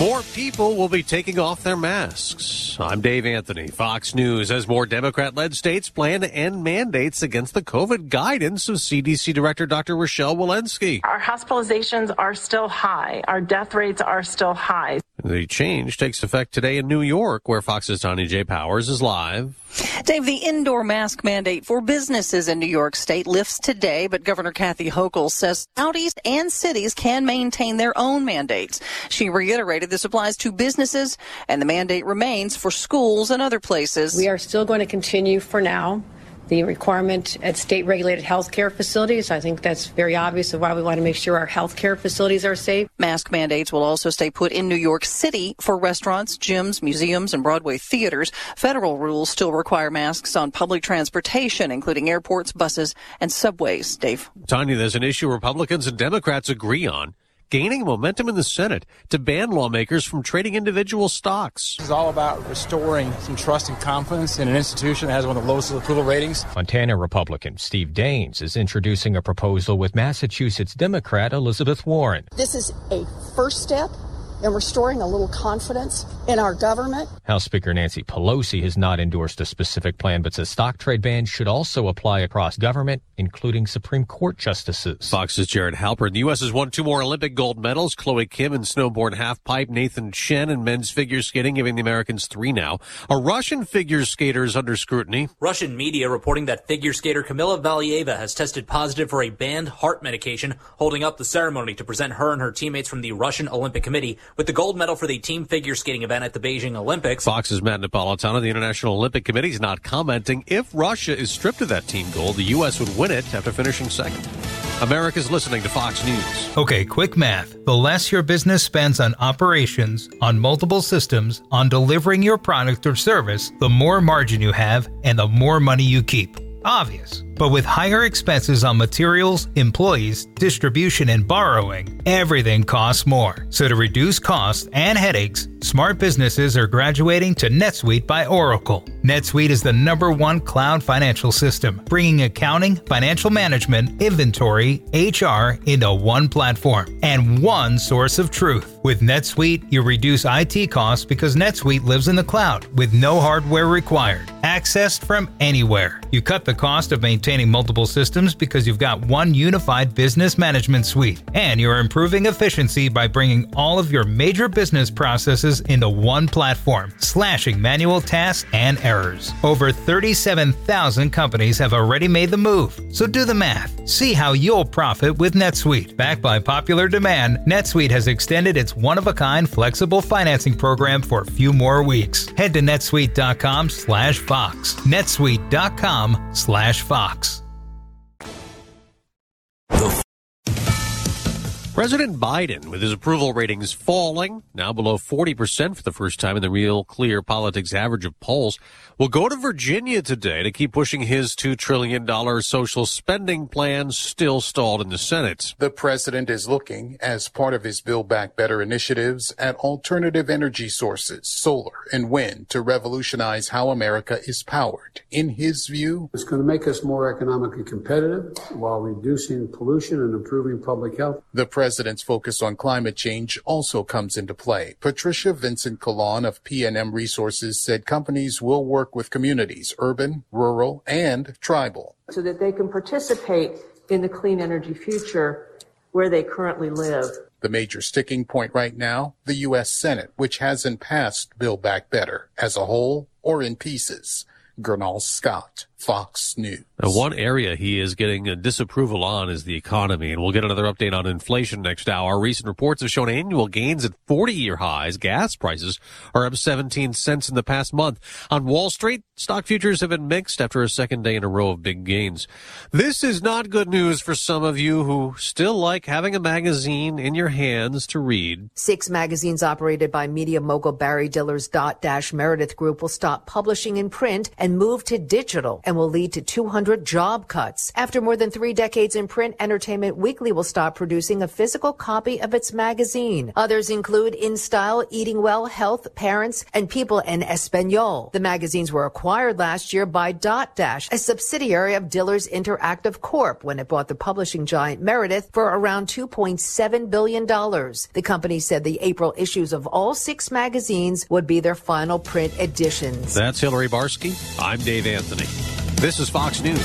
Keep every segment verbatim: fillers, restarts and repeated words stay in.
More people will be taking off their masks. I'm Dave Anthony. Fox News has more Democrat-led states plan to end mandates against the COVID guidance of C D C Director Doctor Rochelle Walensky. Our hospitalizations are still high. Our death rates are still high. The change takes effect today in New York, where Fox's Tanya J. Powers is live. Dave, the indoor mask mandate for businesses in New York State lifts today, but Governor Kathy Hochul says counties and cities can maintain their own mandates. She reiterated this applies to businesses, and the mandate remains for schools and other places. We are still going to continue for now the requirement at state-regulated healthcare facilities. I think that's very obvious of why we want to make sure our healthcare facilities are safe. Mask mandates will also stay put in New York City for restaurants, gyms, museums, and Broadway theaters. Federal rules still require masks on public transportation, including airports, buses, and subways. Dave. Tanya, there's an issue Republicans and Democrats agree on, gaining momentum in the Senate to ban lawmakers from trading individual stocks. This is all about restoring some trust and confidence in an institution that has one of the lowest approval ratings. Montana Republican Steve Daines is introducing a proposal with Massachusetts Democrat Elizabeth Warren. This is a first step in restoring a little confidence in our government. House Speaker Nancy Pelosi has not endorsed a specific plan, but says stock trade bans should also apply across government, including Supreme Court justices. Fox's Jared Halpern. The U S has won two more Olympic gold medals. Chloe Kim in snowboard halfpipe, Nathan Chen in men's figure skating, giving the Americans three now. A Russian figure skater is under scrutiny. Russian media reporting that figure skater Kamila Valieva has tested positive for a banned heart medication, holding up the ceremony to present her and her teammates from the Russian Olympic Committee with the gold medal for the team figure skating event at the Beijing Olympics. Fox's Matt Napolitano. The International Olympic Committee is not commenting. If Russia is stripped of that team gold, the U S would win it after finishing second. America's listening to Fox News. Okay, quick math. The less your business spends on operations, on multiple systems, on delivering your product or service, the more margin you have and the more money you keep. Obvious. But with higher expenses on materials, employees, distribution, and borrowing, everything costs more. So to reduce costs and headaches, smart businesses are graduating to NetSuite by Oracle. NetSuite is the number one cloud financial system, bringing accounting, financial management, inventory, H R into one platform and one source of truth. With NetSuite, you reduce I T costs because NetSuite lives in the cloud with no hardware required, accessed from anywhere. You cut the cost of maintaining multiple systems because you've got one unified business management suite, and you're improving efficiency by bringing all of your major business processes into one platform, slashing manual tasks and errors. Over thirty-seven thousand companies have already made the move, so do the math. See how you'll profit with NetSuite. Backed by popular demand, NetSuite has extended its one-of-a-kind flexible financing program for a few more weeks. Head to netsuite.com slash Fox. netsuite.com slash Fox. President Biden, with his approval ratings falling, now below forty percent for the first time in the Real Clear Politics average of polls, will go to Virginia today to keep pushing his two trillion dollars social spending plan, still stalled in the Senate. The president is looking, as part of his Build Back Better initiatives, at alternative energy sources, solar and wind, to revolutionize how America is powered. In his view, it's going to make us more economically competitive while reducing pollution and improving public health. The president's focus on climate change also comes into play. Patricia Vincent Colon of P and M Resources said companies will work with communities, urban, rural, and tribal, so that they can participate in the clean energy future where they currently live. The major sticking point right now, the U S Senate, which hasn't passed Build Back Better as a whole or in pieces. Gernal Scott, Fox News. Now, one area he is getting a disapproval on is the economy, and we'll get another update on inflation next hour. Recent reports have shown annual gains at forty-year highs. Gas prices are up seventeen cents in the past month. On Wall Street, stock futures have been mixed after a second day in a row of big gains. This is not good news for some of you who still like having a magazine in your hands to read. Six magazines operated by media mogul Barry Diller's Dot Dash Meredith Group will stop publishing in print and move to digital. And and will lead to two hundred job cuts. After more than three decades in print, Entertainment Weekly will stop producing a physical copy of its magazine. Others include In Style, Eating Well, Health, Parents, and People en Espanol. The magazines were acquired last year by Dotdash, a subsidiary of Dillard's Interactive Corp, when it bought the publishing giant Meredith for around two point seven billion dollars. The company said the April issues of all six magazines would be their final print editions. That's Hillary Barsky. I'm Dave Anthony. This is Fox News.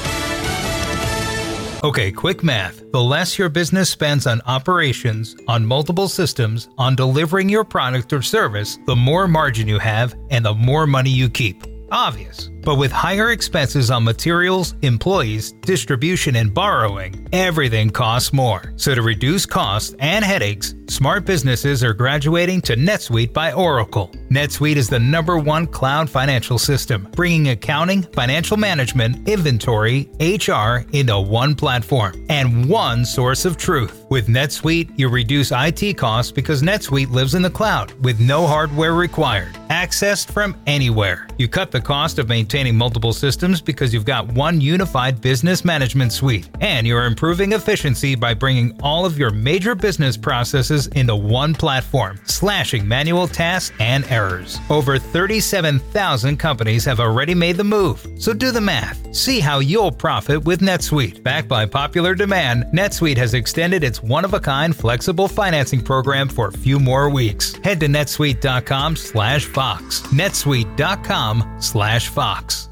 Okay, quick math. The less your business spends on operations, on multiple systems, on delivering your product or service, the more margin you have and the more money you keep. Obvious. But with higher expenses on materials, employees, distribution, and borrowing, everything costs more. So to reduce costs and headaches, smart businesses are graduating to NetSuite by Oracle. NetSuite is the number one cloud financial system, bringing accounting, financial management, inventory, H R into one platform and one source of truth. With NetSuite, you reduce I T costs because NetSuite lives in the cloud with no hardware required, accessed from anywhere. You cut the cost of maintaining multiple systems because you've got one unified business management suite, and you're improving efficiency by bringing all of your major business processes into one platform, slashing manual tasks and errors. Over thirty-seven thousand companies have already made the move, so do the math. See how you'll profit with NetSuite. Backed by popular demand, NetSuite has extended its one-of-a-kind flexible financing program for a few more weeks. Head to netsuite dot com slash Fox. netsuite dot com slash Fox.